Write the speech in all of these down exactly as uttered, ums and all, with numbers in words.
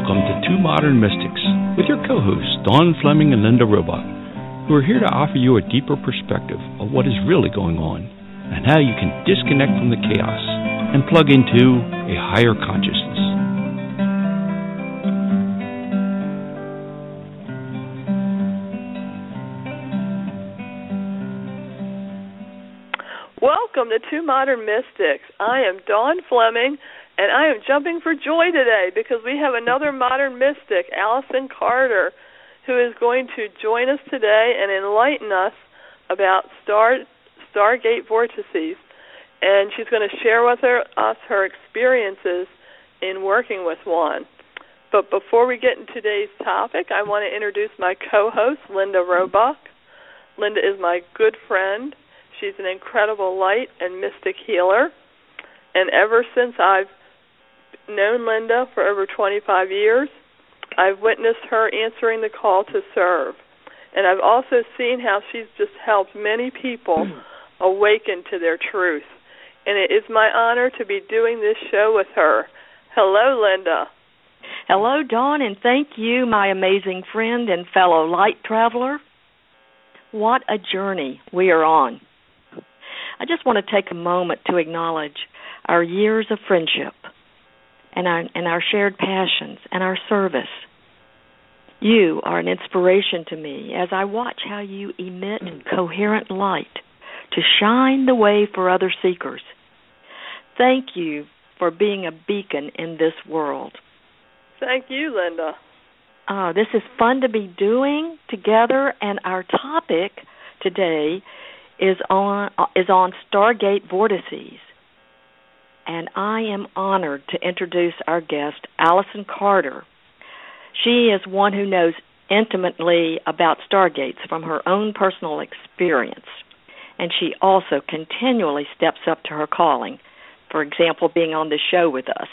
welcome to Two Modern Mystics with your co-hosts, Dawn Fleming and Linda Robach, who are here to offer you a deeper perspective of what is really going on and how you can disconnect from the chaos and plug into a higher consciousness. Welcome to Two Modern Mystics. I am Dawn Fleming, and I am jumping for joy today because we have another modern mystic, Allison Carter, who is going to join us today and enlighten us about star, Stargate vortices. And she's going to share with her, us her experiences in working with one. But before we get into today's topic, I want to introduce my co-host, Linda Robach. Linda is my good friend. She's an incredible light and mystic healer. And ever since I've known Linda for over twenty-five years, I've witnessed her answering the call to serve. And I've also seen how she's just helped many people awaken to their truth. And it is my honor to be doing this show with her. Hello, Linda. Hello, Dawn, and thank you, my amazing friend and fellow light traveler. What a journey we are on. I just want to take a moment to acknowledge our years of friendship and our, and our shared passions and our service. You are an inspiration to me as I watch how you emit coherent light to shine the way for other seekers. Thank you for being a beacon in this world. Thank you, Linda. Oh, this is fun to be doing together, and our topic today is on is on Stargate vortices. And I am honored to introduce our guest, Allison Carter. She is one who knows intimately about Stargates from her own personal experience. And she also continually steps up to her calling, for example, being on the show with us.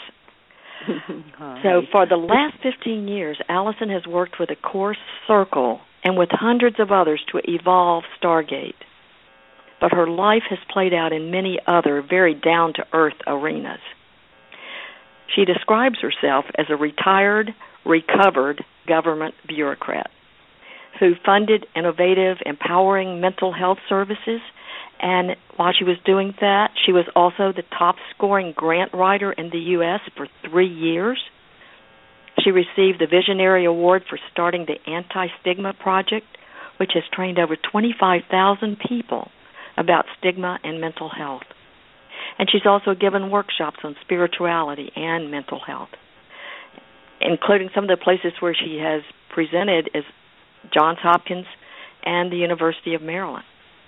So for the last fifteen years, Allison has worked with a core circle and with hundreds of others to evolve Stargate. But her life has played out in many other very down-to-earth arenas. She describes herself as a retired, recovered government bureaucrat who funded innovative, empowering mental health services, and while she was doing that, she was also the top-scoring grant writer in the U S for three years. She received the Visionary Award for starting the Anti-Stigma Project, which has trained over twenty-five thousand people about stigma and mental health. And she's also given workshops on spirituality and mental health, including some of the places where she has presented is Johns Hopkins and the University of Maryland.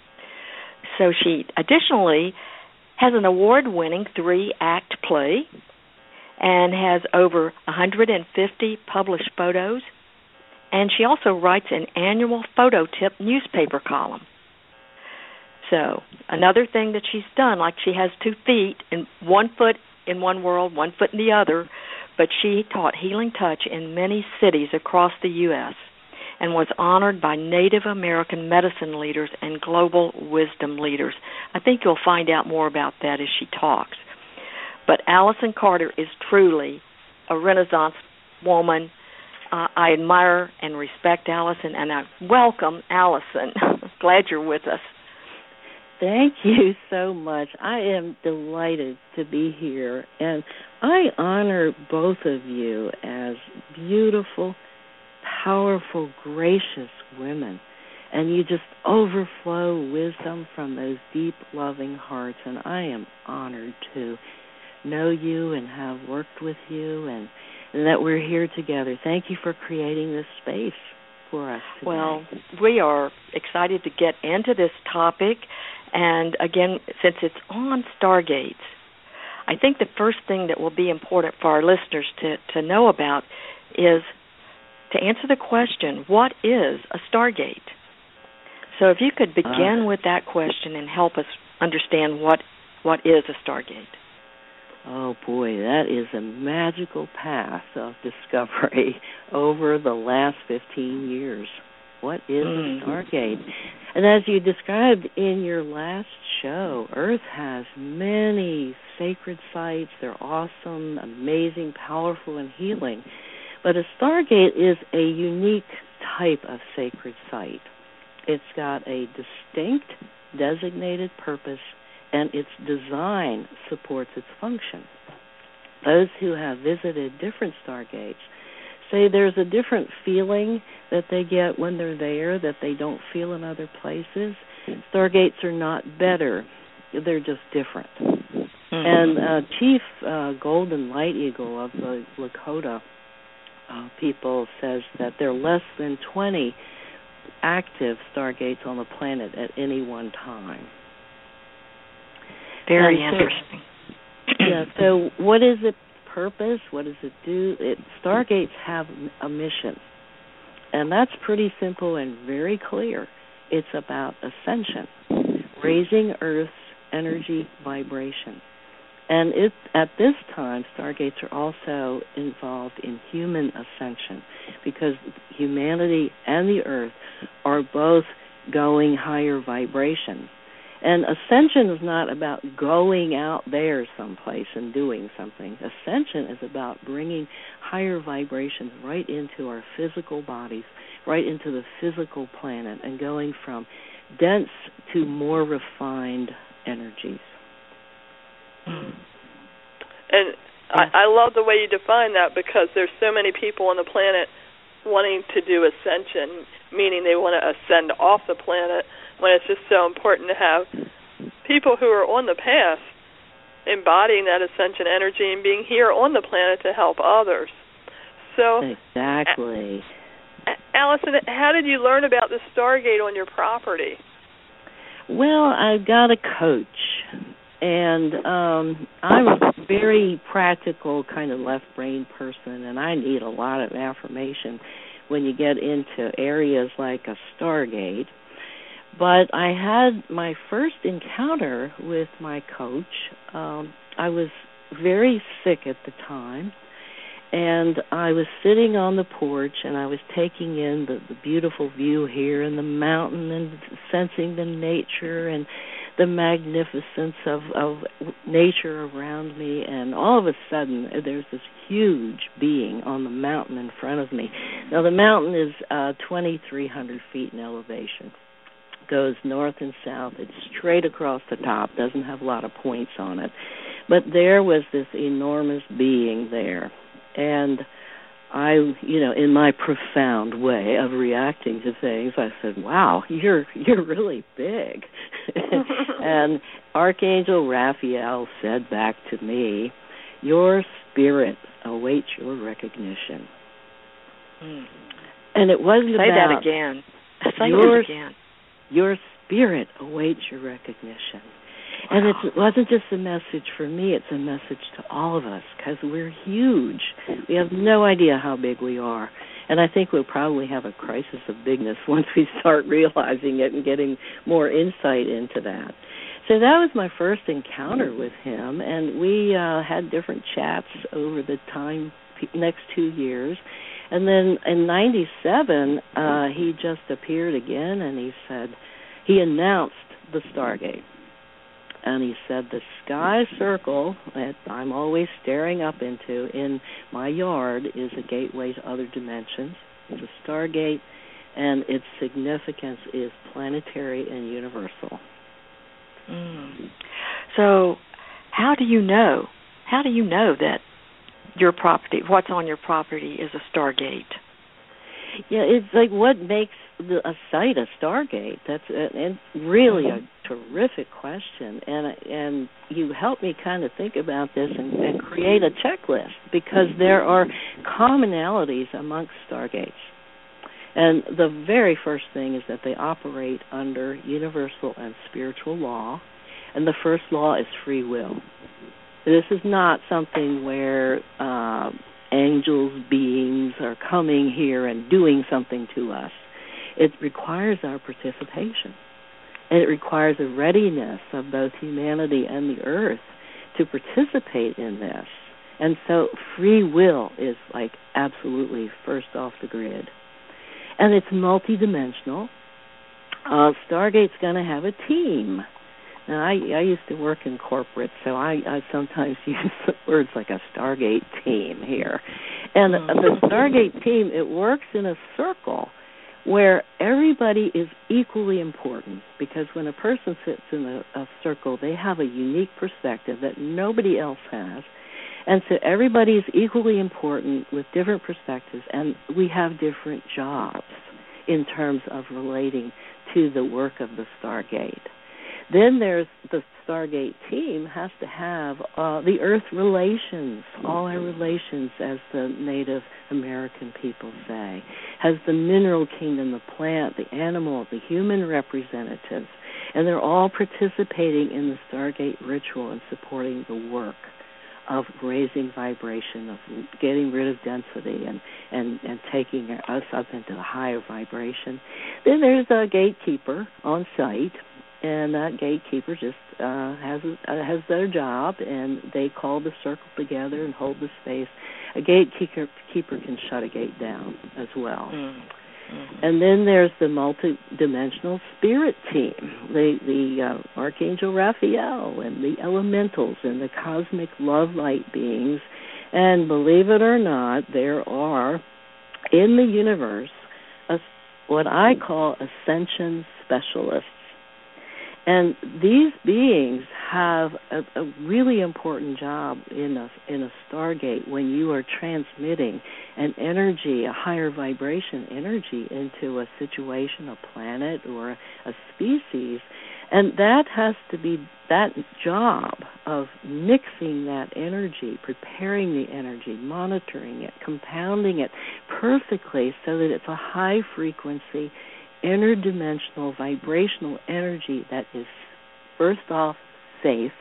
So she additionally has an award-winning three-act play and has over one hundred fifty published photos, and she also writes an annual photo tip newspaper column. So another thing that she's done, like she has two feet, and one foot in one world, one foot in the other, but she taught healing touch in many cities across the U S and was honored by Native American medicine leaders and global wisdom leaders. I think you'll find out more about that as she talks. But Allison Carter is truly a Renaissance woman. Uh, I admire and respect Allison, and I welcome Allison. Glad you're with us. Thank you so much. I am delighted to be here, and I honor both of you as beautiful, powerful, gracious women, and you just overflow wisdom from those deep, loving hearts, and I am honored to know you and have worked with you, and, and that we're here together. Thank you for creating this space for us today. Well, we are excited to get into this topic. And again, since it's on Stargates, I think the first thing that will be important for our listeners to, to know about is to answer the question, what is a Stargate? So if you could begin uh, with that question and help us understand what what is a Stargate. Oh, boy, that is a magical path of discovery over the last fifteen years. What is mm. a Stargate? And as you described in your last show, Earth has many sacred sites. They're awesome, amazing, powerful, and healing. But a stargate is a unique type of sacred site. It's got a distinct, designated purpose, and its design supports its function. Those who have visited different stargates say there's a different feeling that they get when they're there that they don't feel in other places. Stargates are not better. They're just different. Mm-hmm. And uh, Chief uh, Golden Light Eagle of the Lakota uh, people says that there are less than twenty active stargates on the planet at any one time. Very and interesting. So, yeah, so what is its purpose? What does it do? It, stargates have a mission, and that's pretty simple and very clear. It's about ascension, raising Earth's energy vibration. And it, at this time, stargates are also involved in human ascension because humanity and the Earth are both going higher vibration. And ascension is not about going out there someplace and doing something. Ascension is about bringing higher vibrations right into our physical bodies, right into the physical planet, and going from dense to more refined energies. Mm. And I, I love the way you define that because there's so many people on the planet wanting to do ascension, meaning they want to ascend off the planet, when it's just so important to have people who are on the path embodying that ascension energy and being here on the planet to help others. So, exactly. Allison, how did you learn about the Stargate on your property? Well, I got a coach, and um, I'm a very practical kind of left-brain person, and I need a lot of affirmation when you get into areas like a Stargate. But I had my first encounter with my coach. Um, I was very sick at the time, and I was sitting on the porch, and I was taking in the, the beautiful view here and the mountain and sensing the nature and the magnificence of, of nature around me. And all of a sudden, there's this huge being on the mountain in front of me. Now, the mountain is uh, twenty-three hundred feet in elevation. Goes north and south. It's straight across the top, doesn't have a lot of points on it. But there was this enormous being there. And I, you know, in my profound way of reacting to things, I said, wow, you're you're really big. And Archangel Raphael said back to me, your spirit awaits your recognition. Mm. And it wasn't Say about... that again. Say your, that again. Your spirit awaits your recognition. Wow. And it wasn't just a message for me, it's a message to all of us, because we're huge. We have no idea how big we are. And I think we'll probably have a crisis of bigness once we start realizing it and getting more insight into that. So that was my first encounter with him, and we uh, had different chats over the time, next two years. And then in ninety-seven, uh, he just appeared again, and he said, he announced the Stargate. And he said, the sky circle that I'm always staring up into in my yard is a gateway to other dimensions. It's a Stargate, and its significance is planetary and universal. Mm. So how do you know? How do you know that your property, what's on your property, is a Stargate? Yeah, it's like what makes the, a site a Stargate. That's a, and really a terrific question, and and you helped me kind of think about this and, and create a checklist, because there are commonalities amongst Stargates. And the very first thing is that they operate under universal and spiritual law, and the first law is free will. This is not something where uh, angels, beings are coming here and doing something to us. It requires our participation. And it requires a readiness of both humanity and the earth to participate in this. And so free will is like absolutely first off the grid. And it's multidimensional. Uh, Stargate's going to have a team. And I, I used to work in corporate, so I, I sometimes use words like a Stargate team here. And mm-hmm. the Stargate team, it works in a circle where everybody is equally important, because when a person sits in a, a circle, they have a unique perspective that nobody else has. And so everybody is equally important with different perspectives, and we have different jobs in terms of relating to the work of the Stargate. Then there's the Stargate team has to have uh, the Earth relations, all our relations, as the Native American people say, has the mineral kingdom, the plant, the animal, the human representatives, and they're all participating in the Stargate ritual and supporting the work of raising vibration, of getting rid of density and, and, and taking us up into the higher vibration. Then there's a gatekeeper on site, and that gatekeeper just uh, has uh, has their job, and they call the circle together and hold the space. A gatekeeper keeper can shut a gate down as well. Mm-hmm. And then there's the multidimensional spirit team, the, the uh, Archangel Raphael and the elementals and the cosmic love light beings. And believe it or not, there are in the universe a, what I call ascension specialists. And these beings have a, a really important job in a, in a Stargate when you are transmitting an energy, a higher vibration energy into a situation, a planet, or a species. And that has to be that job of mixing that energy, preparing the energy, monitoring it, compounding it perfectly so that it's a high frequency interdimensional vibrational energy that is, first off, safe,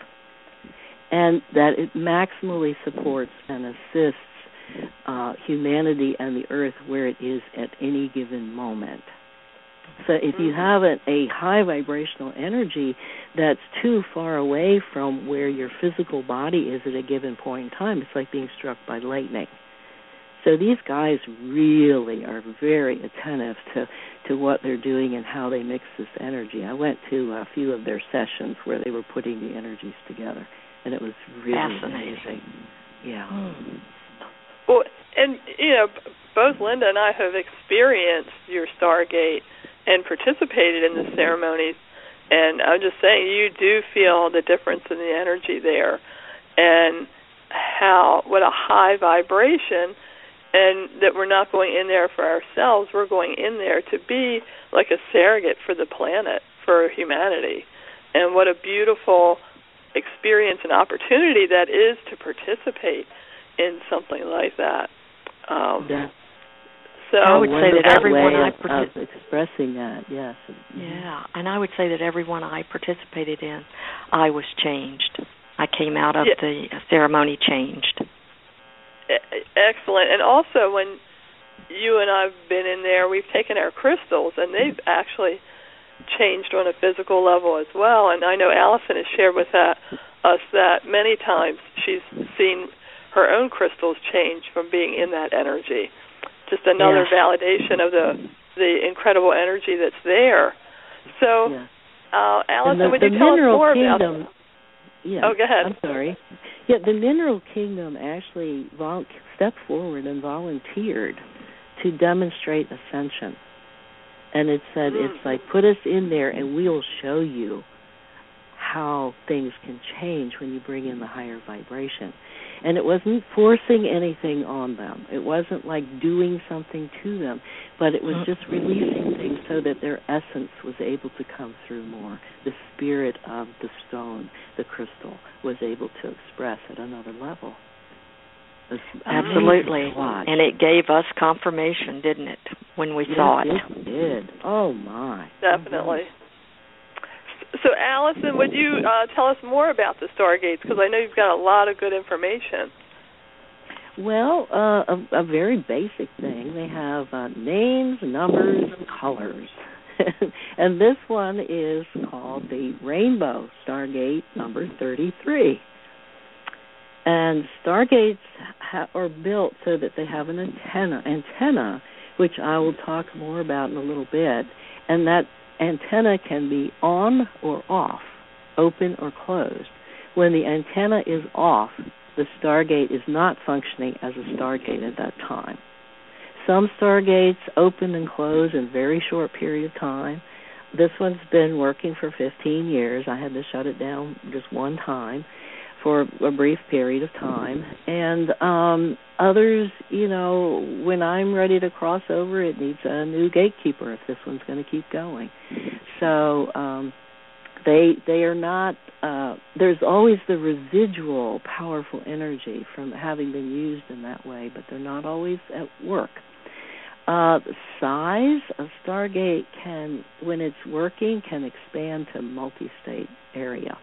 and that it maximally supports and assists uh, humanity and the Earth where it is at any given moment. So if you have a, a high vibrational energy that's too far away from where your physical body is at a given point in time, it's like being struck by lightning. So these guys really are very attentive to, to what they're doing and how they mix this energy. I went to a few of their sessions where they were putting the energies together, and it was really amazing. Yeah. Hmm. Well, and, you know, both Linda and I have experienced your Stargate and participated in the ceremonies, and I'm just saying you do feel the difference in the energy there and how, what a high vibration. And that we're not going in there for ourselves, we're going in there to be like a surrogate for the planet, for humanity. And what a beautiful experience and opportunity that is to participate in something like that. Um, yeah. So I would say that everyone I partic- of expressing that, yes. Yeah, and I would say that everyone I participated in, I was changed. I came out of yeah. the ceremony changed. Excellent. And also, when you and I have been in there, we've taken our crystals, and they've actually changed on a physical level as well. And I know Allison has shared with that, us that many times she's seen her own crystals change from being in that energy. Just another yeah. validation of the the incredible energy that's there. So, yeah. uh, Allison, the, would the you tell us more kingdom, about Yeah, oh, go ahead. I'm sorry. Yeah, the Mineral Kingdom actually vol- stepped forward and volunteered to demonstrate ascension. And it said, mm. it's like, put us in there and we'll show you how things can change when you bring in the higher vibration. And it wasn't forcing anything on them. It wasn't like doing something to them, but it was just releasing things so that their essence was able to come through more. The spirit of the stone, the crystal, was able to express at another level. Absolutely. And it gave us confirmation, didn't it, when we yes, saw it? It did. Oh, my. Definitely. So, Allison, would you uh, tell us more about the Stargates? Because I know you've got a lot of good information. Well, uh, a, a very basic thing. They have uh, names, numbers, and colors. And this one is called the Rainbow Stargate number thirty-three. And Stargates ha- are built so that they have an antenna, antenna, which I will talk more about in a little bit. And that antenna can be on or off. open or closed. When the antenna is off, the stargate is not functioning as a stargate at that time. Some stargates open and close in a very short period of time. This one's been working for fifteen years. I had to shut it down just one time for a brief period of time. And um, others, you know, when I'm ready to cross over, it needs a new gatekeeper if this one's going to keep going. So um, they they are not, uh, there's always the residual powerful energy from having been used in that way, but they're not always at work. Uh, the size of Stargate can, when it's working, can expand to multi-state area.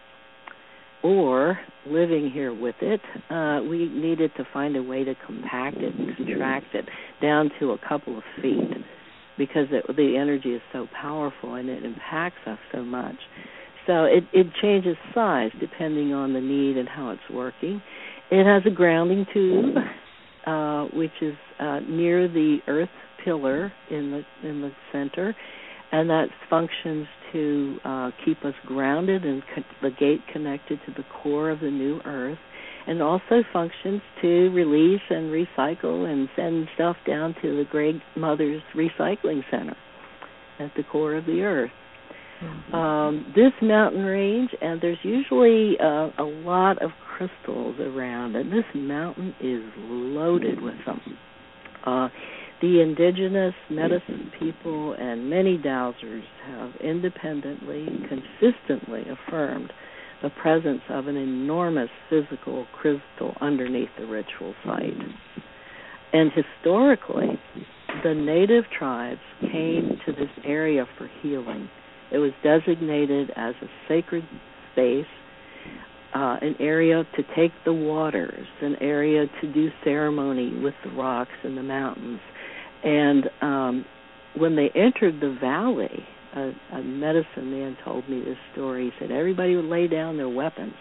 Or, living here with it, uh, we needed to find a way to compact it and contract it down to a couple of feet because it, the energy is so powerful and it impacts us so much. So it, it changes size depending on the need and how it's working. It has a grounding tube, uh, which is uh, near the Earth pillar in the in the center, and that functions to uh, keep us grounded and co- the gate connected to the core of the new Earth, and also functions to release and recycle and send stuff down to the Great Mother's Recycling Center at the core of the Earth. Mm-hmm. Um, this mountain range, and there's usually uh, a lot of crystals around, and this mountain is loaded with them. Uh, The indigenous medicine people and many dowsers have independently, consistently affirmed the presence of an enormous physical crystal underneath the ritual site. And historically, the native tribes came to this area for healing. It was designated as a sacred space, uh, an area to take the waters, an area to do ceremony with the rocks and the mountains. And um, when they entered the valley, a, a medicine man told me this story. He said everybody would lay down their weapons.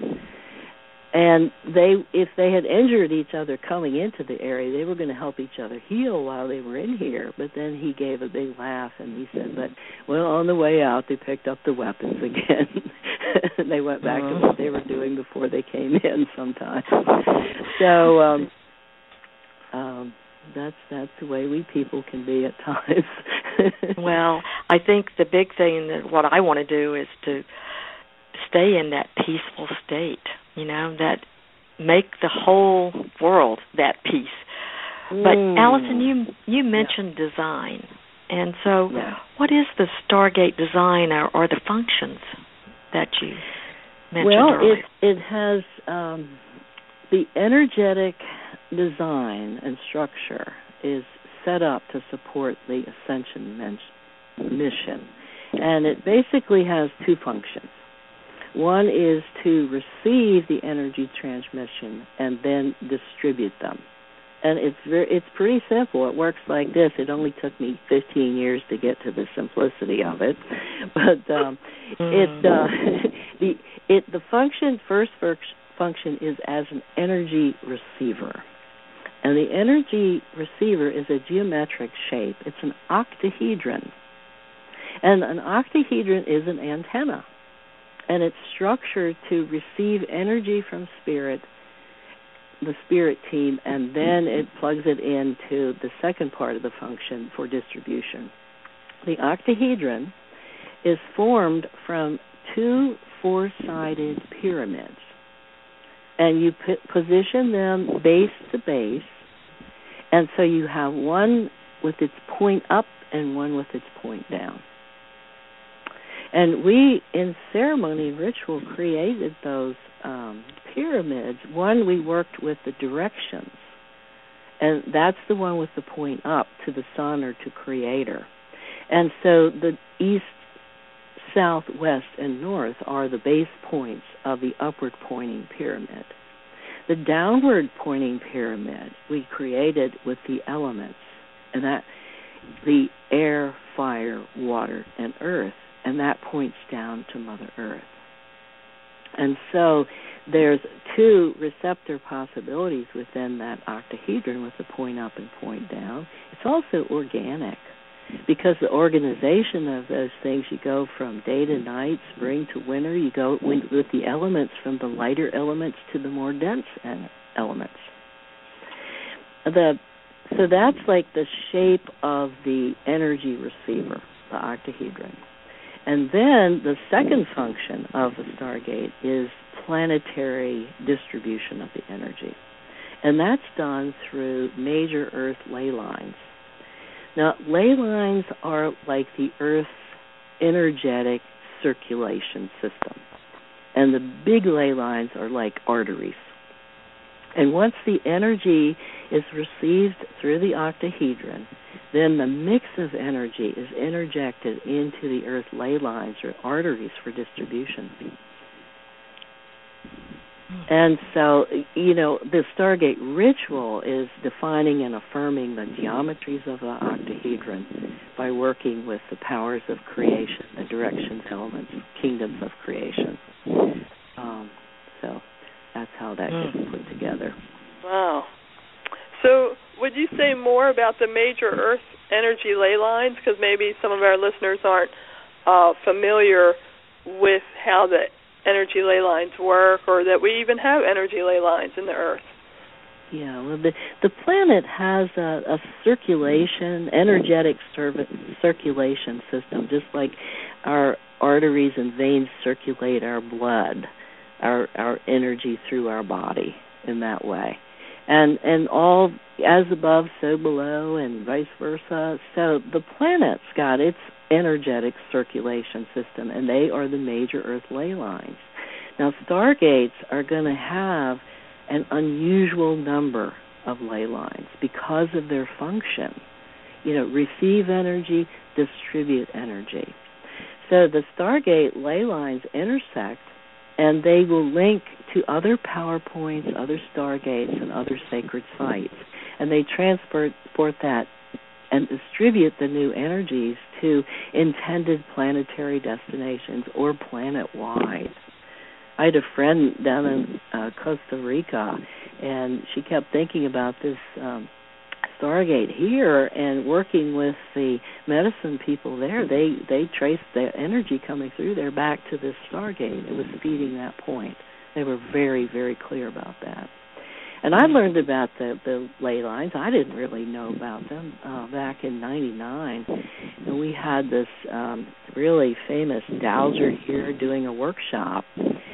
And they, if they had injured each other coming into the area, they were going to help each other heal while they were in here. But then he gave a big laugh, and he said, but, well, on the way out, they picked up the weapons again. And they went back uh-huh. to what they were doing before they came in sometimes. So, um, um That's that's the way we people can be at times. Well, I think the big thing that what I want to do is to stay in that peaceful state, you know, that make the whole world that peace. Mm. But Allison, you you mentioned yeah. design, and so yeah. what is the Stargate design or, or the functions that you mentioned well, earlier? Well, it, it has um, the energetic design and structure is set up to support the Ascension men- mission. And it basically has two functions. One is to receive the energy transmission and then distribute them. And it's very, it's pretty simple. It works like this. It only took me fifteen years to get to the simplicity of it. But um, mm. it, uh, the, it, the function, first function is as an energy receiver. And the energy receiver is a geometric shape. It's an octahedron. And an octahedron is an antenna. And it's structured to receive energy from spirit, the spirit team, and then it plugs it into the second part of the function for distribution. The octahedron is formed from two four-sided pyramids. And you p- position them base to base, and so you have one with its point up and one with its point down. And we, in ceremony and ritual, created those um, pyramids. One, we worked with the directions, and that's the one with the point up to the sun or to Creator. And so the east, south, west, and north are the base points of the upward-pointing pyramid. The downward-pointing pyramid we created with the elements, and that the air, fire, water, and earth, and that points down to Mother Earth. And so there's two receptor possibilities within that octahedron with the point up and point down. It's also organic. because the organization of those things, you go from day to night, spring to winter, you go with the elements from the lighter elements to the more dense elements. The So that's like the shape of the energy receiver, the octahedron. And then the second function of the Stargate is planetary distribution of the energy. And that's done through major Earth ley lines. Now, ley lines are like the Earth's energetic circulation system. And the big ley lines are like arteries. And once the energy is received through the octahedron, then the mix of energy is interjected into the Earth ley lines or arteries for distribution. And so, you know, the Stargate ritual is defining and affirming the geometries of the octahedron by working with the powers of creation, the directions, elements, kingdoms of creation. Um, so that's how that mm. gets put together. Wow. So would you say more about the major Earth energy ley lines? Because maybe some of our listeners aren't uh, familiar with how the energy ley lines work, or that we even have energy ley lines in the Earth. Yeah, well, the the planet has a, a circulation, energetic serv- circulation system, just like our arteries and veins circulate our blood, our our energy through our body in that way. And and all as above, so below, and vice versa. So the planet's got its energetic circulation system, and they are the major Earth ley lines. Now, stargates are going to have an unusual number of ley lines because of their function. You know, receive energy, distribute energy. So the Stargate ley lines intersect, and they will link to other power points, other stargates, and other sacred sites. And they transport that and distribute the new energies to intended planetary destinations or planet-wide. I had a friend down in uh, Costa Rica, and she kept thinking about this um, Stargate here, and working with the medicine people there, they, they traced the energy coming through there back to this Stargate. It was feeding that point. They were very, very clear about that. And I learned about the, the ley lines. I didn't really know about them uh, back in ninety-nine. And we had this um, really famous dowser here doing a workshop.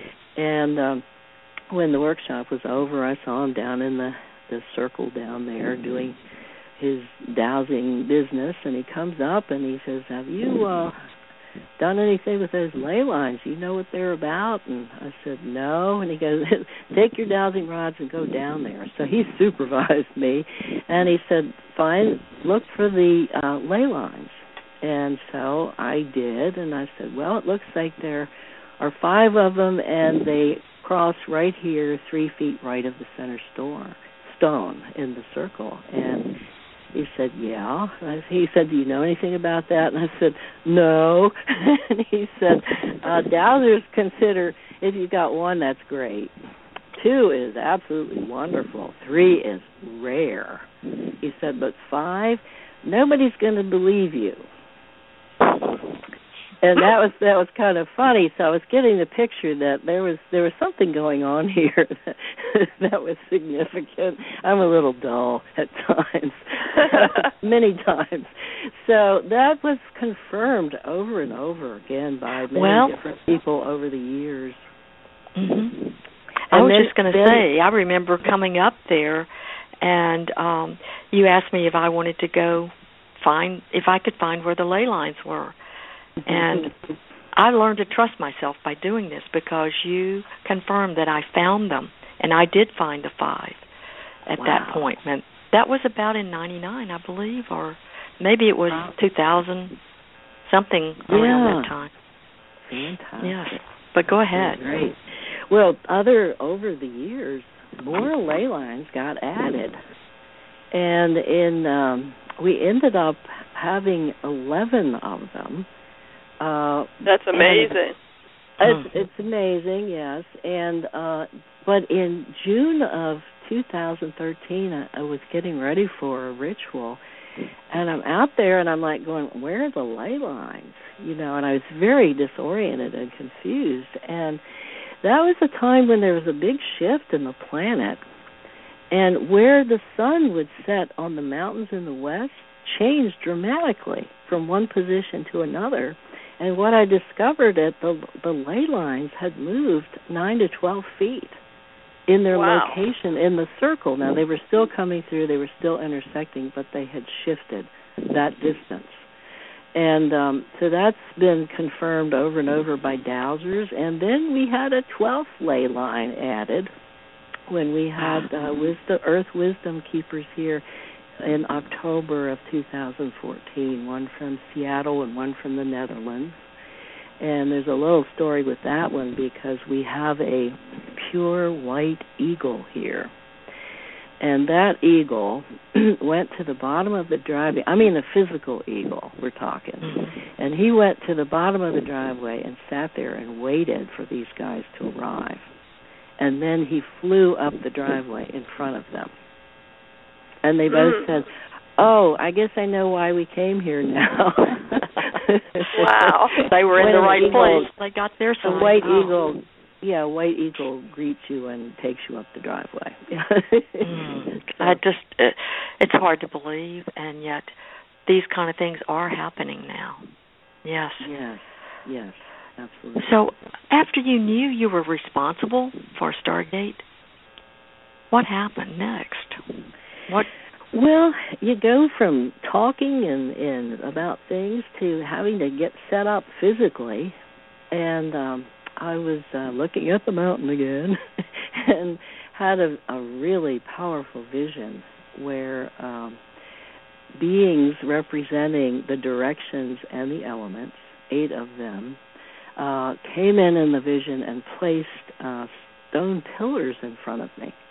And um, when the workshop was over, I saw him down in the, the circle down there doing his dowsing business. And he comes up and he says, have you uh, done anything with those ley lines? You know what they're about? And I said, no. And he goes, take your dowsing rods and go down there. So he supervised me, and he said, fine, look for the uh, ley lines. And so I did, and I said, well, it looks like there are five of them, and they cross right here, three feet right of the center stone, stone in the circle. And he said, yeah. And he said, do you know anything about that? And I said, no. And he said, uh, dowsers consider if you've got one, that's great. Two is absolutely wonderful. Three is rare. He said, but five, nobody's going to believe you. And that was that was kind of funny. So I was getting the picture that there was there was something going on here that, that was significant. I'm a little dull at times, many times. So that was confirmed over and over again by many well, different people over the years. Mm-hmm. I was then, just going to say, I remember coming up there, and um, you asked me if I wanted to go find if I could find where the ley lines were. And I learned to trust myself by doing this because you confirmed that I found them, and I did find the five at wow. that point. And that was about in ninety-nine, I believe, or maybe it was wow. two thousand, something around yeah. that time. Fantastic. Yes, but go ahead. Great. Well, other over the years, more ley lines got added, and in um, we ended up having eleven of them. Uh, That's amazing. It's, it's amazing, yes. And uh, but in June of two thousand thirteen, I, I was getting ready for a ritual, And I'm out there, and I'm like going, where are the ley lines? You know, and I was very disoriented and confused. And that was a time when there was a big shift in the planet, and where the sun would set on the mountains in the west changed dramatically from one position to another. And what I discovered at the the ley lines had moved nine to twelve feet in their wow. location in the circle. Now, they were still coming through, they were still intersecting, but they had shifted that distance. And um, so that's been confirmed over and over by dowsers. And then we had a twelfth ley line added when we had uh, wisdom, Earth Wisdom Keepers here in October of two thousand fourteen, one from Seattle and one from the Netherlands. And there's a little story with that one because we have a pure white eagle here. And that eagle went to the bottom of the driveway. I mean, a physical eagle, we're talking. Mm-hmm. And he went to the bottom of the driveway and sat there and waited for these guys to arrive. And then he flew up the driveway in front of them. And they both mm. said, oh, I guess I know why we came here now. Wow. They were in when the right eagle, place. They got their sign. The white oh. eagle, yeah, white eagle greets you and takes you up the driveway. mm. I just, it, it's hard to believe, and yet these kind of things are happening now. Yes. Yes, yes, absolutely. So after you knew you were responsible for Stargate, what happened next? What? Well, you go from talking and, and about things to having to get set up physically, and um, I was uh, looking at the mountain again and had a, a really powerful vision where um, beings representing the directions and the elements, eight of them, uh, came in in the vision and placed uh, stone pillars in front of me.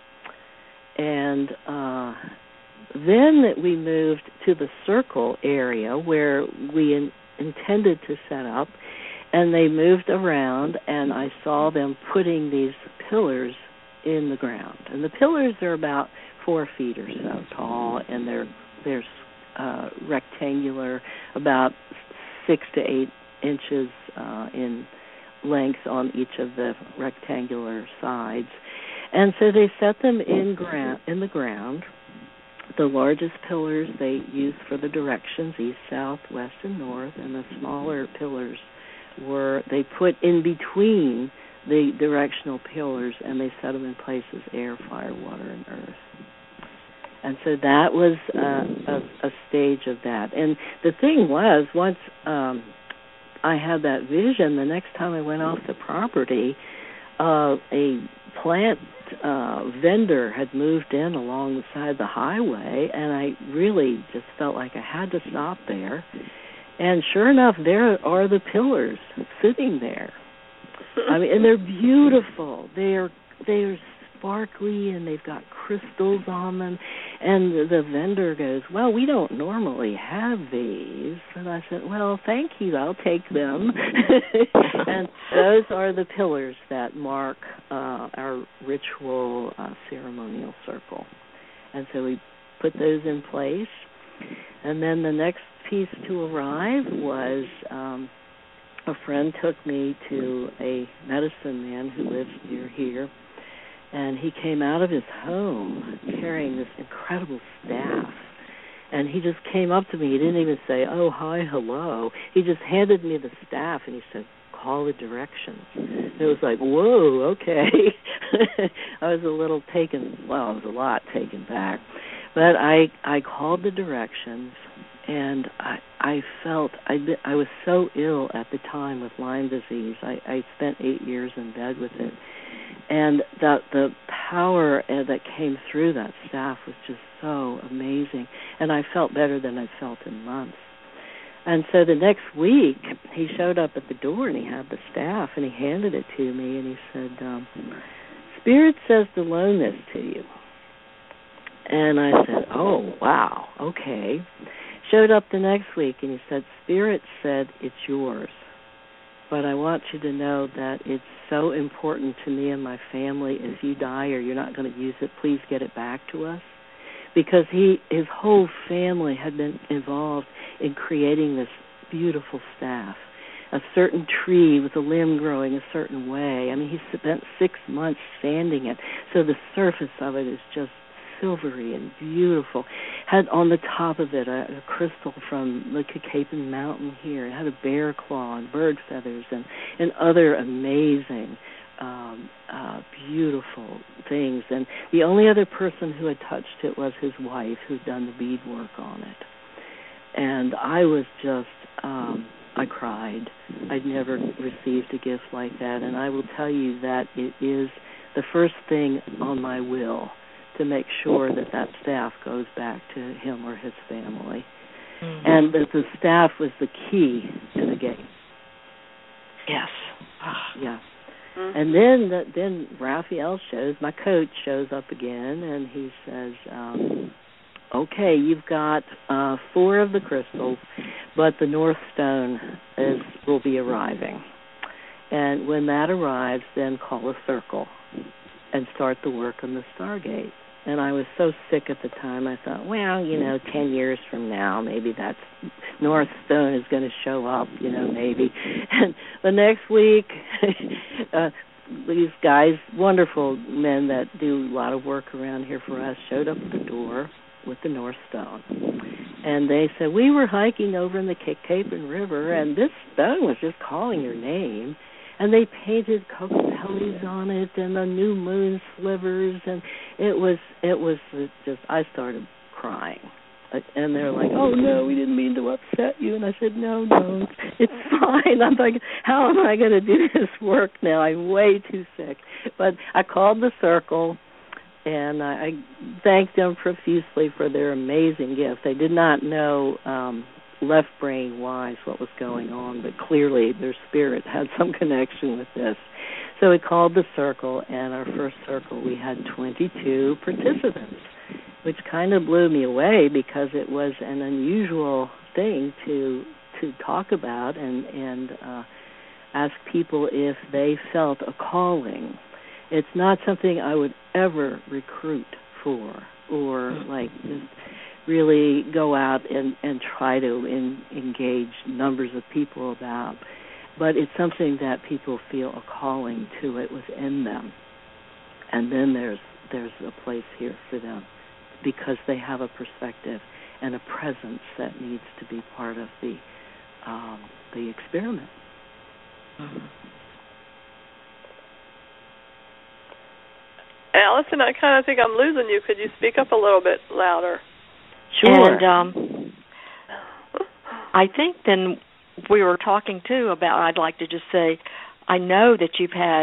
And uh, then we moved to the circle area where we in, intended to set up, and they moved around, and I saw them putting these pillars in the ground. And the pillars are about four feet or so tall, and they're they're uh, rectangular, about six to eight inches uh, in length on each of the rectangular sides. And so they set them in ground in the ground. The largest pillars they used for the directions, east, south, west, and north, and the smaller pillars were they put in between the directional pillars, and they set them in places: air, fire, water, and earth. And so that was uh, a, a stage of that. And the thing was, once um, I had that vision, the next time I went off the property, uh, a plant uh, vendor had moved in along the side of the highway, and I really just felt like I had to stop there. And sure enough, there are the pillars sitting there. I mean, and they're beautiful. They're they're sparkly, and they've got crystals on them. And the vendor goes, well, we don't normally have these. And I said, well, thank you, I'll take them. And those are the pillars that mark uh, our ritual uh, ceremonial circle. And so we put those in place. And then the next piece to arrive was um, a friend took me to a medicine man who lives near here. And he came out of his home carrying this incredible staff. And he just came up to me. He didn't even say, oh, hi, hello. He just handed me the staff, and he said, call the directions. And it was like, whoa, okay. I was a little taken, well, I was a lot taken back. But I I called the directions, and I I felt, I, I was so ill at the time with Lyme disease. I, I spent eight years in bed with it. And the, the power uh, that came through that staff was just so amazing. And I felt better than I felt in months. And so the next week, he showed up at the door, and he had the staff, and he handed it to me, and he said, um, Spirit says to loan this to you. And I said, oh, wow, okay. Showed up the next week, and he said, Spirit said it's yours. But I want you to know that it's so important to me and my family. If you die or you're not going to use it, please get it back to us, because he his whole family had been involved in creating this beautiful staff. A certain tree with a limb growing a certain way. I mean, he spent six months sanding it, so the surface of it is just silvery and beautiful. Had on the top of it a, a crystal from the Kakapo Mountain here. It had a bear claw and bird feathers and, and other amazing, um, uh, beautiful things. And the only other person who had touched it was his wife, who'd done the beadwork on it. And I was just... Um, I cried. I'd never received a gift like that, and I will tell you that it is the first thing on my will to make sure that that staff goes back to him or his family, mm-hmm. and that the staff was the key to the gate. Yes. Yeah. Mm-hmm. And then the, then Raphael shows, my coach shows up again, and he says, um, okay, you've got uh, four of the crystals, but the North Stone is will be arriving. And when that arrives, then call a circle and start the work on the Stargate. And I was so sick at the time, I thought, well, you know, ten years from now, maybe that's North Stone is going to show up, you know, maybe. And the next week, uh, these guys, wonderful men that do a lot of work around here for us, showed up at the door with the North Stone. And they said, we were hiking over in the Kakapo River, and this stone was just calling your name. And they painted Kokopellis on it and the new moon slivers, and it was it was just, I started crying. And they're like, oh, no, we didn't mean to upset you. And I said, no, no, it's fine. I'm like, how am I going to do this work now? I'm way too sick. But I called the circle, and I, I thanked them profusely for their amazing gift. They did not know um, left brain wise what was going on, but clearly their spirit had some connection with this. So we called the circle, and our first circle we had twenty-two participants, which kind of blew me away because it was an unusual thing to to talk about and, and uh, ask people if they felt a calling. It's not something I would ever recruit for or like just really go out and, and try to in, engage numbers of people about. But it's something that people feel a calling to it within them. And then there's there's a place here for them because they have a perspective and a presence that needs to be part of the um, the experiment. Mm-hmm. Allison, I kind of think I'm losing you. Could you speak up a little bit louder? Sure. And um, I think then we were talking, too, about, I'd like to just say, I know that you've had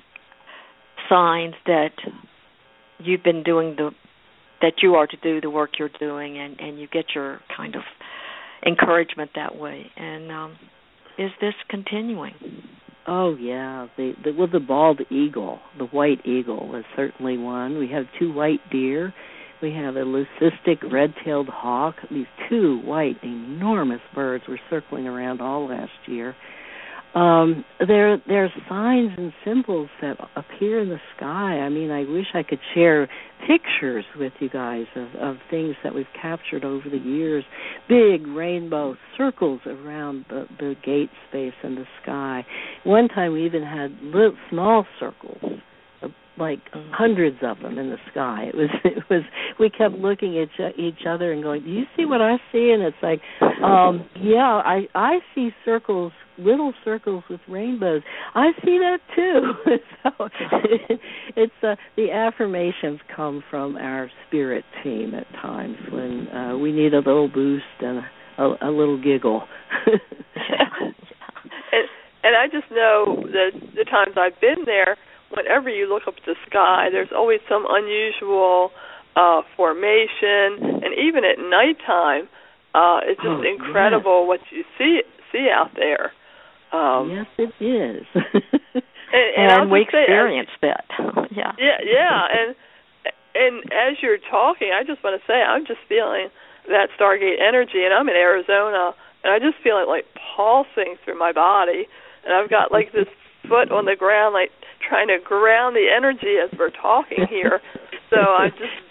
signs that you've been doing the, that you are to do the work you're doing, and, and you get your kind of encouragement that way. And um, is this continuing? Oh, yeah. The, the, well, the bald eagle, the white eagle is certainly one. We have two white deer. We have a leucistic red-tailed hawk. These two white, enormous birds were circling around all last year. Um, there, there are signs and symbols that appear in the sky. I mean, I wish I could share pictures with you guys of, of things that we've captured over the years. Big rainbow circles around the, the gate space and the sky. One time we even had little, small circles, like hundreds of them in the sky. It was, it was. We kept looking at each other and going, "Do you see what I see?" And it's like, um, "Yeah, I I see circles, little circles with rainbows. I see that too." So it's uh, the affirmations come from our spirit team at times when uh, we need a little boost and a, a little giggle. and, and I just know that the times I've been there, whenever you look up at the sky, there's always some unusual uh, formation, and even at nighttime, uh, it's just oh, incredible yes. what you see see out there. Um, yes, it is. and and, and we experienced say, that. yeah. Yeah, yeah, and and as you're talking, I just want to say I'm just feeling that Stargate energy, and I'm in Arizona, and I just feel it like pulsing through my body, and I've got like this foot on the ground, like trying to ground the energy as we're talking here. So I'm just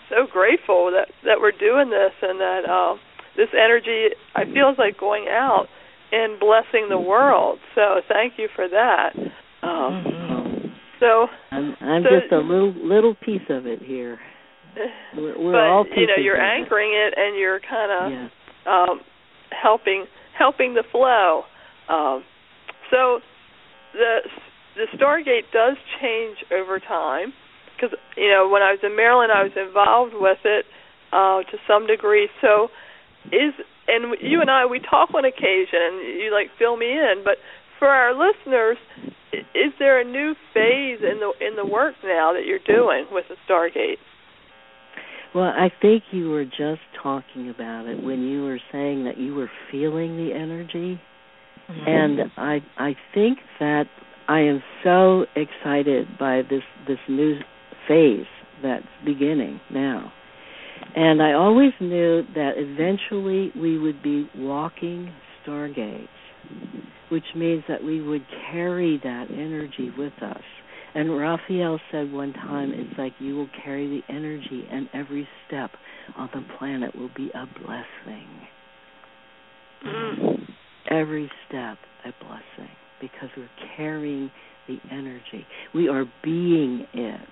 so grateful that, that we're doing this and that uh, this energy, I feel, is like going out and blessing the world. So thank you for that. Um, mm-hmm. So I'm, I'm so, just a little little piece of it here. We're, we're but all you know, you're of anchoring it, it and you're kind of yeah. um, helping helping the flow. Um, so the the Stargate does change over time because you know when I was in Maryland, I was involved with it uh, to some degree. So is and you and I we talk on occasion, and you like fill me in, but for our listeners, is there a new phase in the in the work now that you're doing with the Stargate? Well, I think you were just talking about it when you were saying that you were feeling the energy, mm-hmm. and I I think that I am so excited by this this new phase that's beginning now, and I always knew that eventually we would be walking Stargates, which means that we would carry that energy with us. And Raphael said one time, it's like you will carry the energy, and every step on the planet will be a blessing. Mm. Every step a blessing, because we're carrying the energy. We are being it.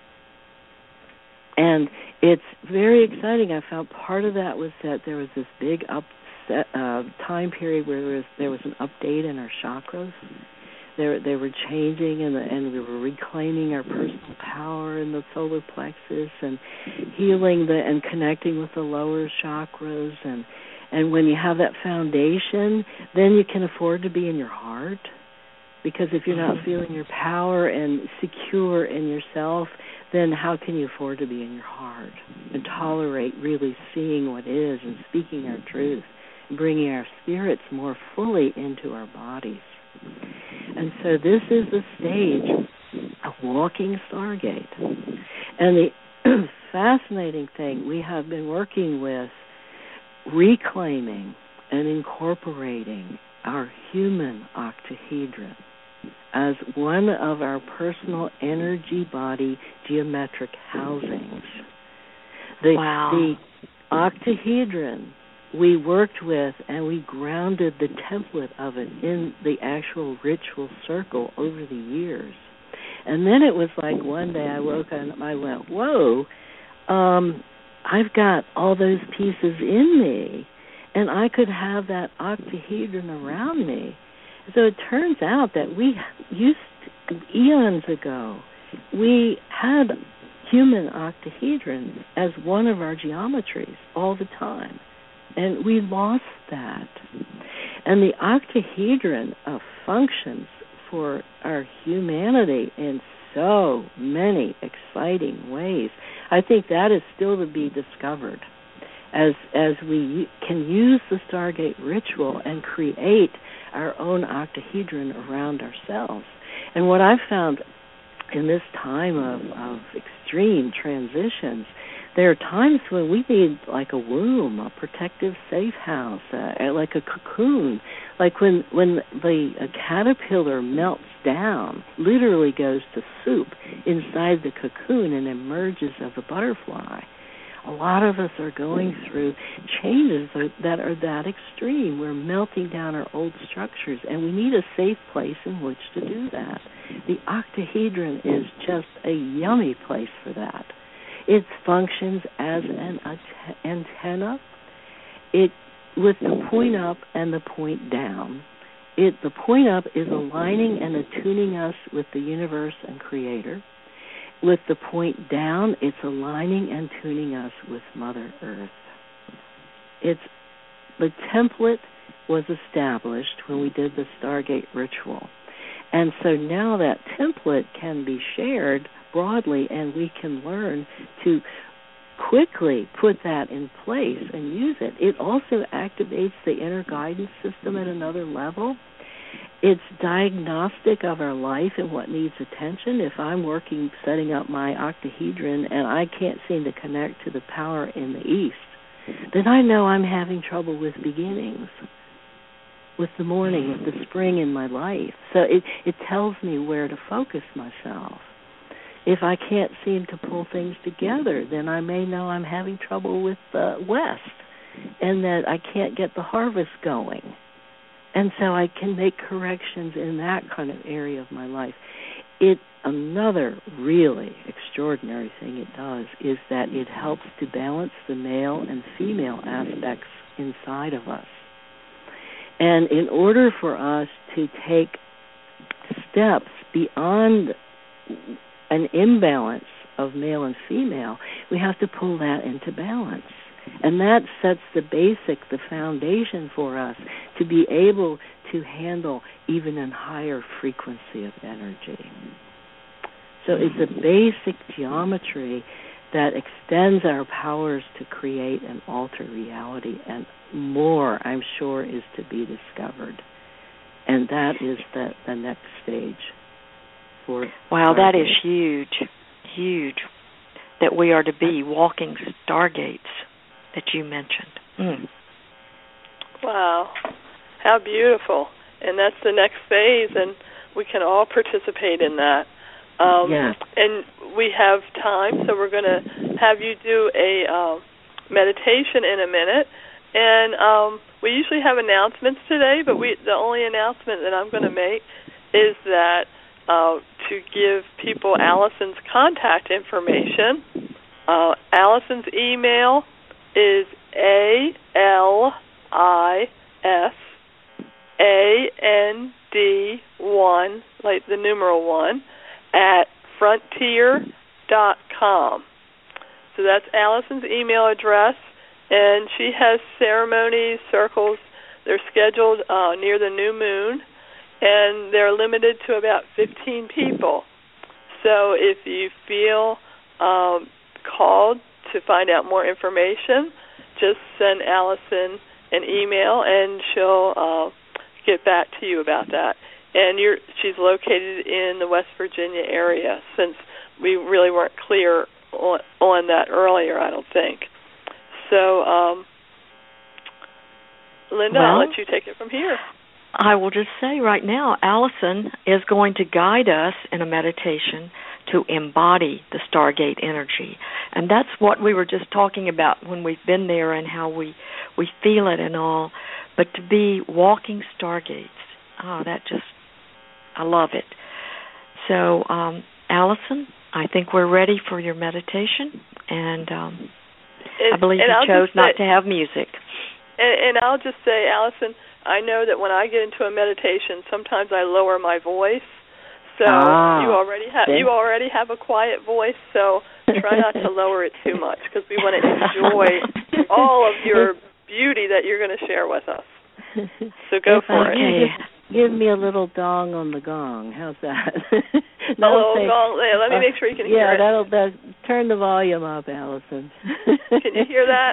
And it's very exciting. I found part of that was that there was this big up Uh, time period where there was there was an update in our chakras. They they were changing, and the, and we were reclaiming our personal power in the solar plexus, and healing the and connecting with the lower chakras. And and when you have that foundation, then you can afford to be in your heart, because if you're not feeling your power and secure in yourself, then how can you afford to be in your heart and tolerate really seeing what is and speaking our truth, bringing our spirits more fully into our bodies? And so this is the stage of walking Stargate. And the fascinating thing, we have been working with reclaiming and incorporating our human octahedron as one of our personal energy body geometric housings. The, wow. the octahedron we worked with, and we grounded the template of it in the actual ritual circle over the years. And then it was like one day I woke up and I went, whoa, um, I've got all those pieces in me, and I could have that octahedron around me. So it turns out that we used, to, eons ago, we had human octahedrons as one of our geometries all the time. And we lost that. And the octahedron uh, functions for our humanity in so many exciting ways. I think that is still to be discovered as as we can use the Stargate ritual and create our own octahedron around ourselves. And what I've found in this time of, of extreme transitions, there are times when we need like a womb, a protective safe house, uh, like a cocoon. Like when, when the a caterpillar melts down, literally goes to soup inside the cocoon and emerges as a butterfly. A lot of us are going through changes that are that extreme. We're melting down our old structures, and we need a safe place in which to do that. The octahedron is just a yummy place for that. It functions as an antenna. It, with the point up and the point down. It, the point up is aligning and attuning us with the universe and Creator. With the point down, it's aligning and tuning us with Mother Earth. It's the template was established when we did the Stargate ritual. And so now that template can be shared broadly, and we can learn to quickly put that in place and use it. It also activates the inner guidance system at another level. It's diagnostic of our life and what needs attention. If I'm working setting up my octahedron and I can't seem to connect to the power in the east, then I know I'm having trouble with beginnings, with the morning, with the spring in my life. So it, it tells me where to focus myself. If I can't seem to pull things together, then I may know I'm having trouble with the West and that I can't get the harvest going. And so I can make corrections in that kind of area of my life. It another really extraordinary thing it does is that it helps to balance the male and female aspects inside of us. And in order for us to take steps beyond an imbalance of male and female, we have to pull that into balance. And that sets the basic, the foundation for us to be able to handle even a higher frequency of energy. So it's a basic geometry that extends our powers to create and alter reality, and more, I'm sure, is to be discovered. And that is the, the next stage for Wow, that Stargate. is huge, huge, that we are to be walking stargates that you mentioned. Mm. Wow, how beautiful. And that's the next phase, and we can all participate in that. Um, yes. And we have time, so we're going to have you do a uh, meditation in a minute. And um, we usually have announcements today, but we the only announcement that I'm going to make is that uh, to give people Allison's contact information. Uh, Allison's email is A L I S A N D one, like the numeral one, at frontier dot com. So that's Allison's email address, and she has ceremonies, circles. They're scheduled uh, near the new moon, and they're limited to about fifteen people. So if you feel um, called to find out more information, just send Allison an email, and she'll uh, get back to you about that. And you're, she's located in the West Virginia area, since we really weren't clear on, on that earlier, I don't think. So, um, Linda, well, I'll let you take it from here. I will just say right now, Allison is going to guide us in a meditation to embody the Stargate energy. And that's what we were just talking about when we've been there and how we, we feel it and all. But to be walking Stargates, oh, that just, I love it. So, um, Allison, I think we're ready for your meditation. And um, and, I believe and you I'll chose not say, to have music. And, and I'll just say, Allison, I know that when I get into a meditation, sometimes I lower my voice. So ah, you already have then. you already have a quiet voice. So try not to lower it too much, because we want to enjoy all of your beauty that you're going to share with us. So go if for I it. Give, give me a little dong on the gong. How's that? A little say, gong. Let me make sure you can yeah, hear it. that'll that, turn the volume up, Allison. Can you hear that?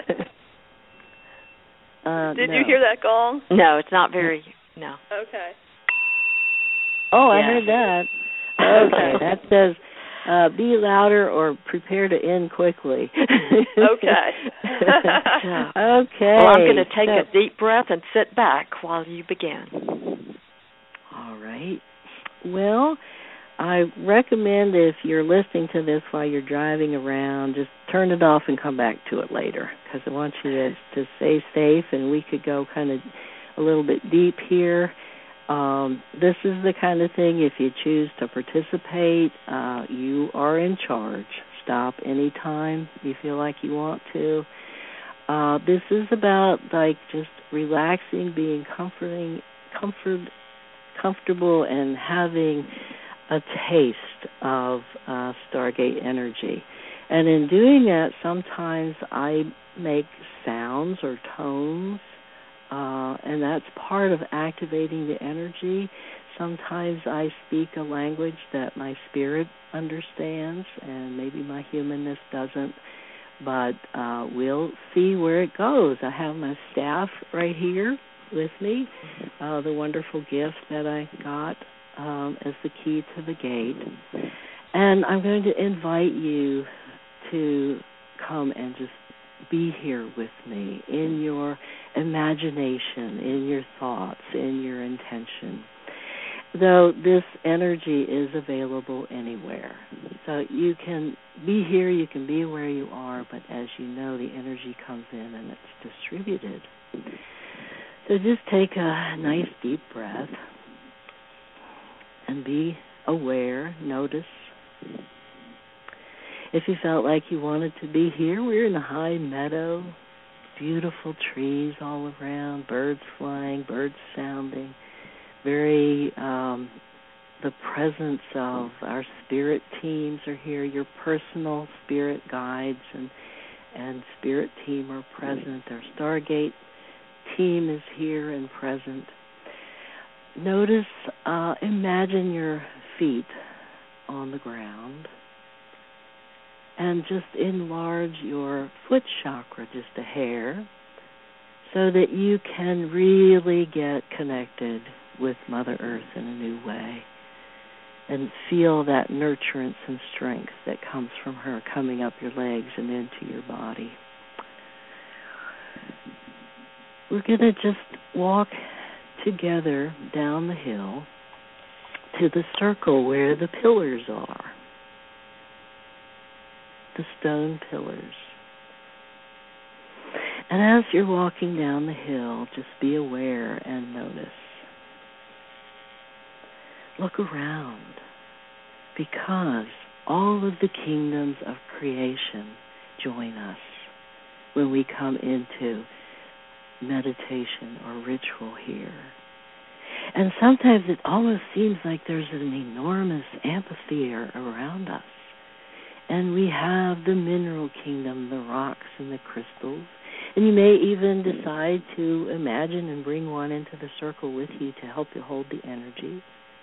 Uh, Did no. you hear that gong? No, it's not very, no. Okay. Oh, I Yeah. heard that. Okay, that says uh, be louder or prepare to end quickly. Okay. Okay. Well, I'm going to take so, a deep breath and sit back while you begin. All right. Well, I recommend if you're listening to this while you're driving around, just turn it off and come back to it later, because I want you to, to stay safe, and we could go kind of a little bit deep here. Um, this is the kind of thing, if you choose to participate, uh, you are in charge. Stop anytime you feel like you want to. Uh, this is about like just relaxing, being comforting, comfort, comfortable, and having a taste of uh, Stargate energy. And in doing that, sometimes I make sounds or tones, uh, and that's part of activating the energy. Sometimes I speak a language that my spirit understands, and maybe my humanness doesn't, but uh, we'll see where it goes. I have my staff right here with me, uh, the wonderful gift that I got um, as the key to the gate. And I'm going to invite you to come and just be here with me in your imagination, in your thoughts, in your intention. though this energy is available anywhere. So you can be here, you can be where you are, but as you know, the energy comes in and it's distributed. So just take a nice deep breath and be aware, notice. If you felt like you wanted to be here, we're in a high meadow, beautiful trees all around, birds flying, birds sounding, very, um, the presence of our spirit teams are here. Your personal spirit guides and, and spirit team are present. Our Stargate team is here and present. Notice, uh, imagine your feet on the ground and just enlarge your foot chakra just a hair so that you can really get connected with Mother Earth in a new way and feel that nurturance and strength that comes from her coming up your legs and into your body. We're going to just walk together down the hill to the circle where the pillars are, the stone pillars. And as you're walking down the hill, just be aware and notice. Look around, because all of the kingdoms of creation join us when we come into meditation or ritual here. And sometimes it almost seems like there's an enormous amphitheater around us. And we have the mineral kingdom, the rocks and the crystals. And you may even decide to imagine and bring one into the circle with you to help you hold the energy.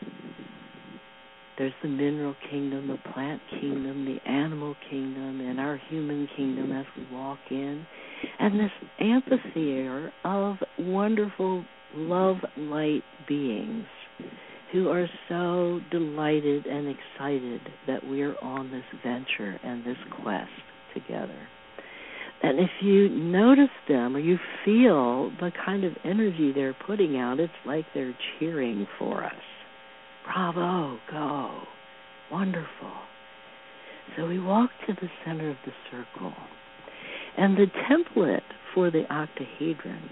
There's the mineral kingdom, the plant kingdom, the animal kingdom, and our human kingdom as we walk in. And this amphitheater of wonderful love light beings who are so delighted and excited that we're on this venture and this quest together. And if you notice them or you feel the kind of energy they're putting out, it's like they're cheering for us. Bravo, go, wonderful. So we walk to the center of the circle. And the template for the octahedron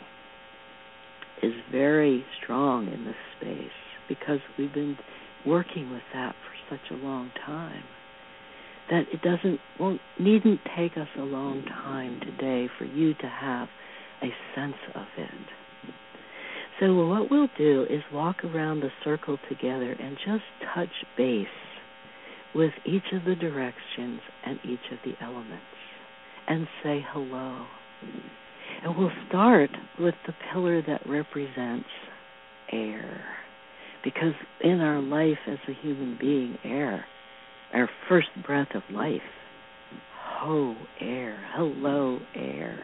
is very strong in this space because we've been working with that for such a long time that it doesn't, won't, needn't take us a long time today for you to have a sense of it. So what we'll do is walk around the circle together and just touch base with each of the directions and each of the elements and say hello. And we'll start with the pillar that represents air. Because in our life as a human being, air, our first breath of life, ho, air, hello, air.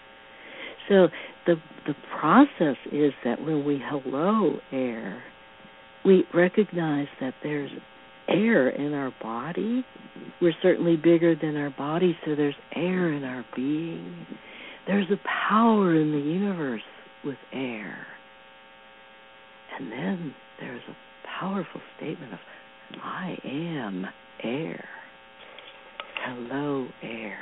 So the the process is that when we hello air, we recognize that there's air in our body. We're certainly bigger than our body, so there's air in our being. There's a power in the universe with air. And then there's a powerful statement of, I am air. Hello, air.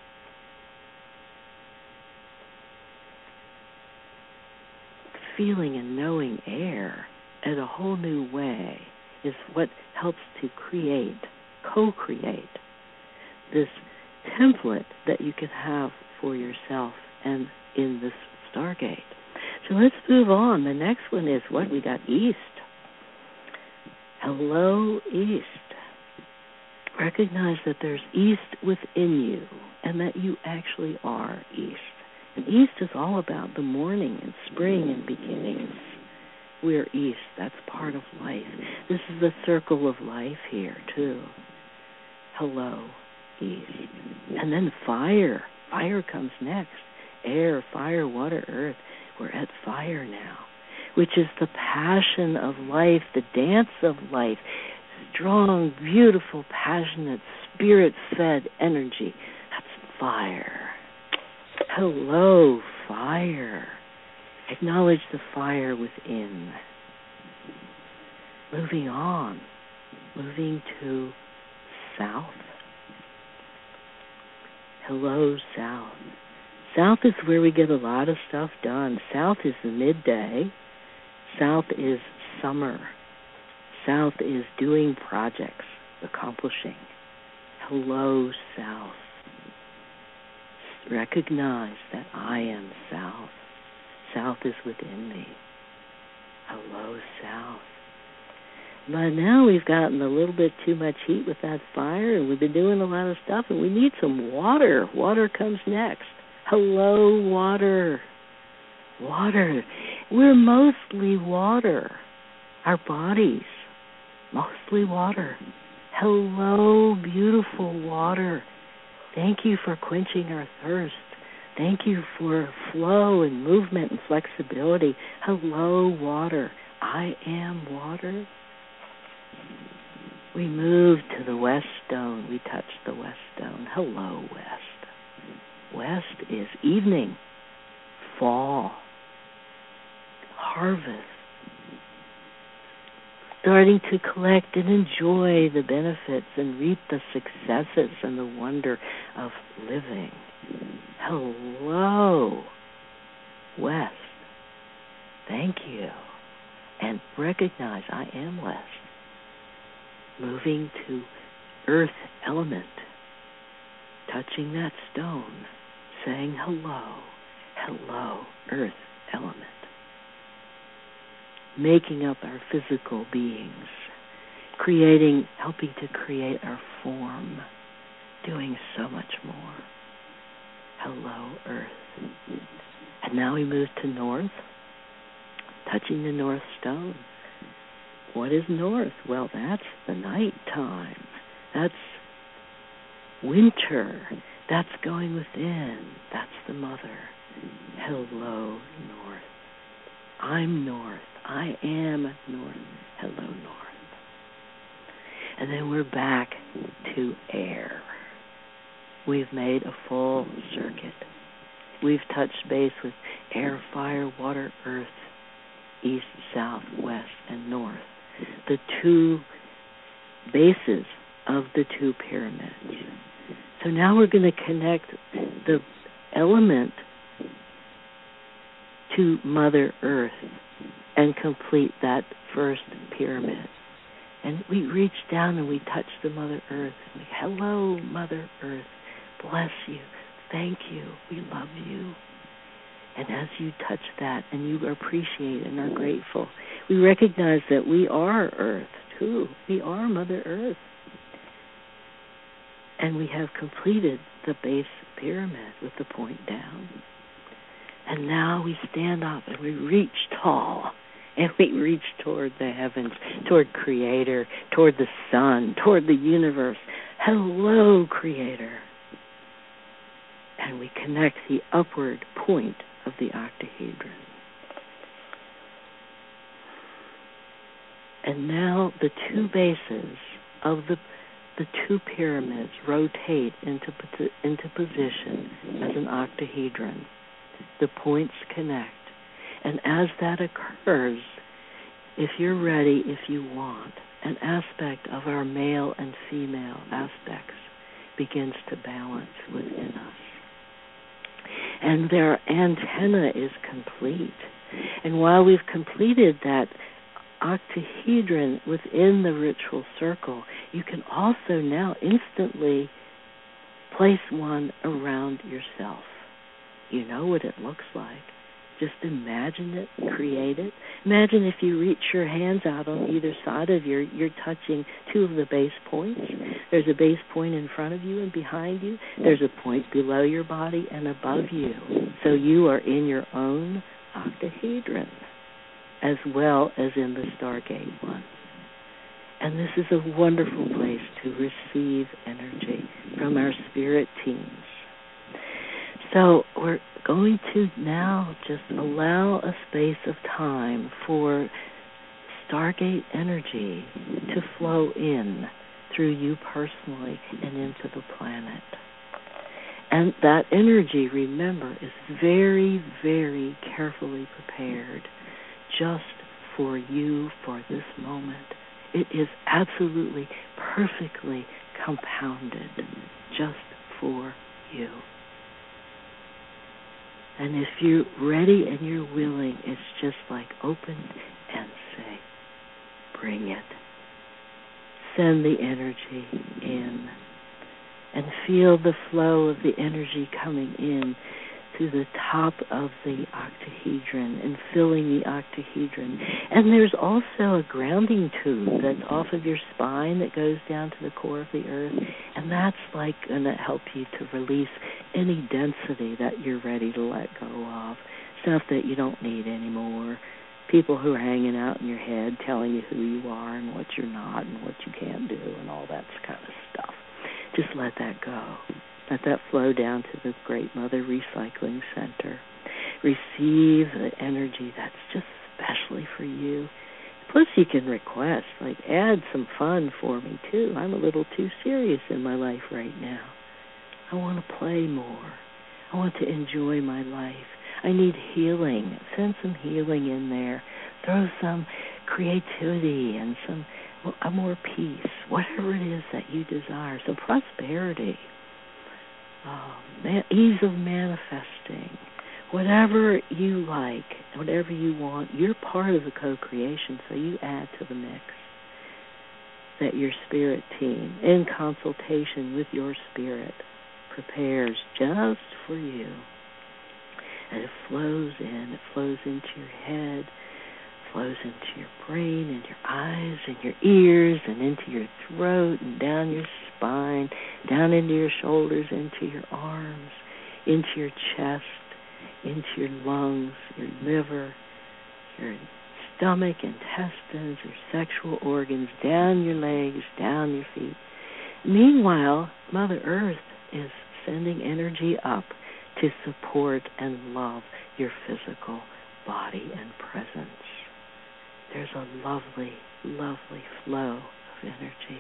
Feeling and knowing air in a whole new way is what helps to create, co-create this template that you can have for yourself and in this Stargate. So let's move on. The next one is what we got, east. Hello, east. Recognize that there's east within you and that you actually are east. And east is all about the morning and spring and beginnings. We're east. That's part of life. This is the circle of life here, too. Hello, east. And then fire. Fire comes next. Air, fire, water, earth. We're at fire now, which is the passion of life, the dance of life. Strong, beautiful, passionate, spirit-fed energy. That's fire. Hello, fire. Acknowledge the fire within. moving on, moving to south. Hello, south. South is where we get a lot of stuff done. South is the midday. South is summer. South is doing projects, accomplishing. Hello, south. Recognize that I am south. South is within me. Hello, south. But now we've gotten a little bit too much heat with that fire, and we've been doing a lot of stuff, and we need some water. Water comes next. Hello, water. Water. We're mostly water. Our bodies, mostly water. Hello, beautiful water. Thank you for quenching our thirst. Thank you for flow and movement and flexibility. Hello, water. I am water. We move to the west stone. We touch the west stone. Hello, west. West is evening, fall, harvest. Starting to collect and enjoy the benefits and reap the successes and the wonder of living. Hello, west. Thank you. And recognize I am west. Moving to earth element. Touching that stone. Saying hello. Hello, earth element. Making up our physical beings. Creating, helping to create our form. Doing so much more. Hello, earth. And now we move to north. Touching the north stone. What is north? Well, that's the night time. That's winter. That's going within. That's the mother. Hello, north. I'm north. I am north. Hello, north. And then we're back to air. We've made a full circuit. We've touched base with air, fire, water, earth, east, south, west, and north. The two bases of the two pyramids. So now we're going to connect the element to Mother Earth and complete that first pyramid. And we reach down and we touch the Mother Earth. We, hello, Mother Earth. Bless you. Thank you. We love you. And as you touch that and you appreciate and are grateful, we recognize that we are Earth, too. We are Mother Earth. And we have completed the base pyramid with the point down. And now we stand up and we reach tall. And we reach toward the heavens, toward Creator, toward the sun, toward the universe. Hello, Creator. And we connect the upward point of the octahedron. And now the two bases of the the two pyramids rotate into into position as an octahedron. The points connect. And as that occurs, if you're ready, if you want, an aspect of our male and female aspects begins to balance within us. And their antenna is complete. And while we've completed that octahedron within the ritual circle, you can also now instantly place one around yourself. You know what it looks like. Just imagine it, create it. Imagine if you reach your hands out on either side of you, you're touching two of the base points. There's a base point in front of you and behind you. There's a point below your body and above you. So you are in your own octahedron, as well as in the Stargate one. And this is a wonderful place to receive energy from our spirit teams. So we're going to now just allow a space of time for Stargate energy to flow in through you personally and into the planet. And that energy, remember, is very, very carefully prepared just for you for this moment It is absolutely, perfectly compounded just for you. And if you're ready and you're willing, it's just like open and say, bring it. Send the energy in and feel the flow of the energy coming in to the top of the octahedron and filling the octahedron. And there's also a grounding tube that's off of your spine that goes down to the core of the earth, and that's like going to help you to release any density that you're ready to let go of, stuff that you don't need anymore, people who are hanging out in your head telling you who you are and what you're not and what you can't do and all that kind of stuff. Just let that go. Let that flow down to the Great Mother Recycling Center. Receive the energy that's just especially for you. Plus you can request, like add some fun for me too. I'm a little too serious in my life right now. I want to play more. I want to enjoy my life. I need healing. Send some healing in there. Throw some creativity and some well, more peace. Whatever it is that you desire. Some prosperity. Oh, man, ease of manifesting. Whatever you like, whatever you want, you're part of the co-creation, so you add to the mix that your spirit team, in consultation with your spirit, prepares just for you. And it flows in, it flows into your head, flows into your brain and your eyes and your ears and into your throat and down your spine, down into your shoulders, into your arms, into your chest, into your lungs, your liver, your stomach, intestines, your sexual organs, down your legs, down your feet. Meanwhile, Mother Earth is sending energy up to support and love your physical body and presence. There's a lovely, lovely flow of energy.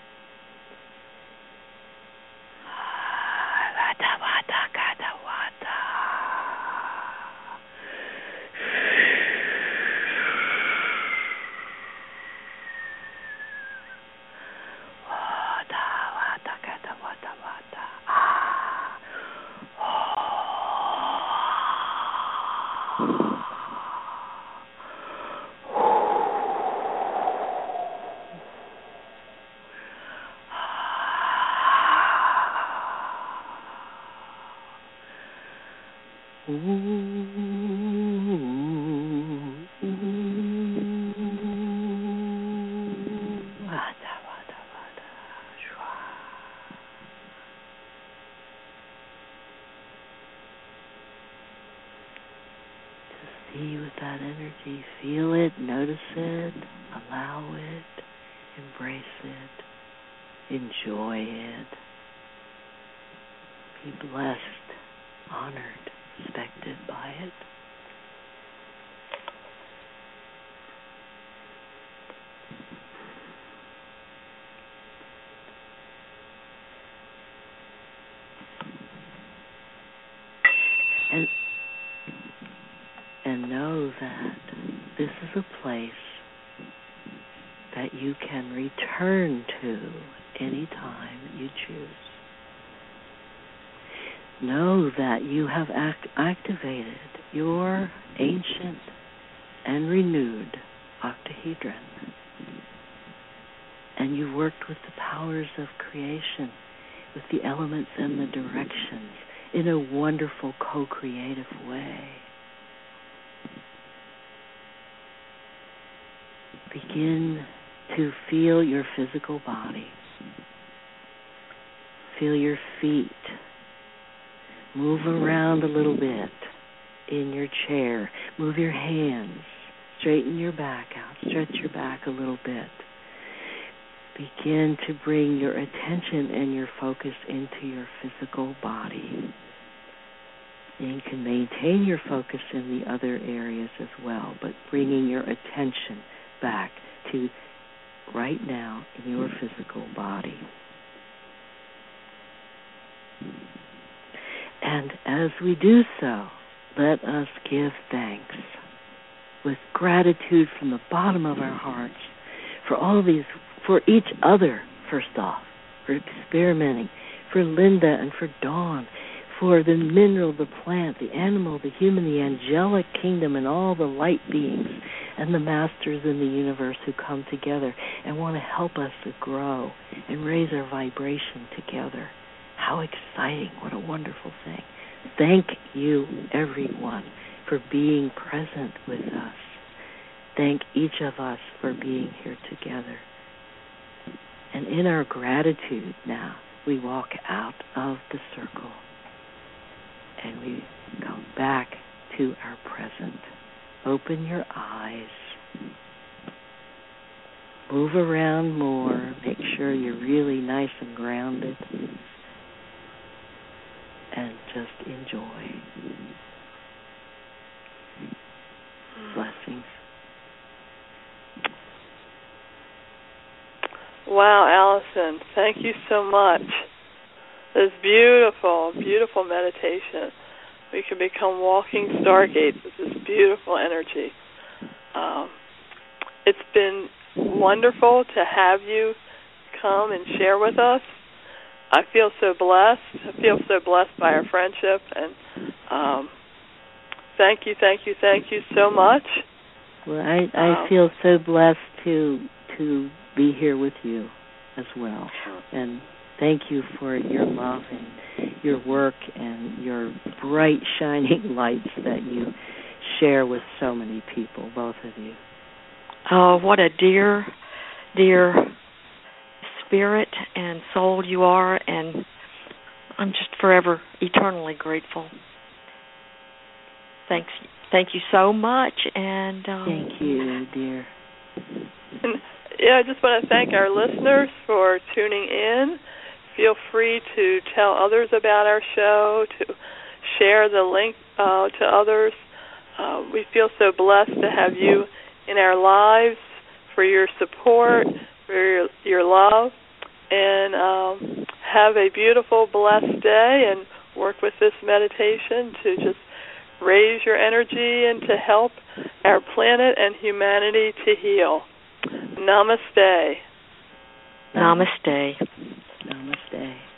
Be with that energy. Feel it, notice it, allow it, embrace it, enjoy it. Be blessed, honored, respected by it. And And know that this is a place that you can return to any time you choose. Know that you have act- activated your ancient and renewed octahedron. And you've worked with the powers of creation, with the elements and the directions in a wonderful co-creative way. Begin to feel your physical body. Feel your feet. Move around a little bit in your chair. Move your hands. Straighten your back out. Stretch your back a little bit. Begin to bring your attention and your focus into your physical body. And you can maintain your focus in the other areas as well, but bringing your attention back to right now in your physical body. And as we do so, let us give thanks with gratitude from the bottom of our hearts for all these, for each other, first off, for experimenting, for Linda and for Dawn, for the mineral, the plant, the animal, the human, the angelic kingdom, and all the light beings and the masters in the universe who come together and want to help us to grow and raise our vibration together. How exciting. What a wonderful thing. Thank you, everyone, for being present with us. Thank each of us for being here together. And in our gratitude now, we walk out of the circle and we come back to our present. Open your eyes. Move around more. Make sure you're really nice and grounded. And just enjoy. Blessings. Wow, Allison, thank you so much. This beautiful, beautiful meditation. We can become walking stargates with this beautiful energy. Um, it's been wonderful to have you come and share with us. I feel so blessed. I feel so blessed by our friendship, and um, thank you, thank you, thank you so much. Well, I, I um, feel so blessed to to be here with you as well, and thank you for your love and your work and your bright, shining lights that you share with so many people, both of you. Oh, what a dear, dear spirit and soul you are, and I'm just forever, eternally grateful. Thanks, thank you so much, and um, thank you, dear. And, yeah, I just want to thank our listeners for tuning in. Feel free to tell others about our show, to share the link uh, to others. Uh, we feel so blessed to have you in our lives, for your support, for your, your love, and um, have a beautiful, blessed day, and work with this meditation to just raise your energy and to help our planet and humanity to heal. Namaste. Namaste. Namaste.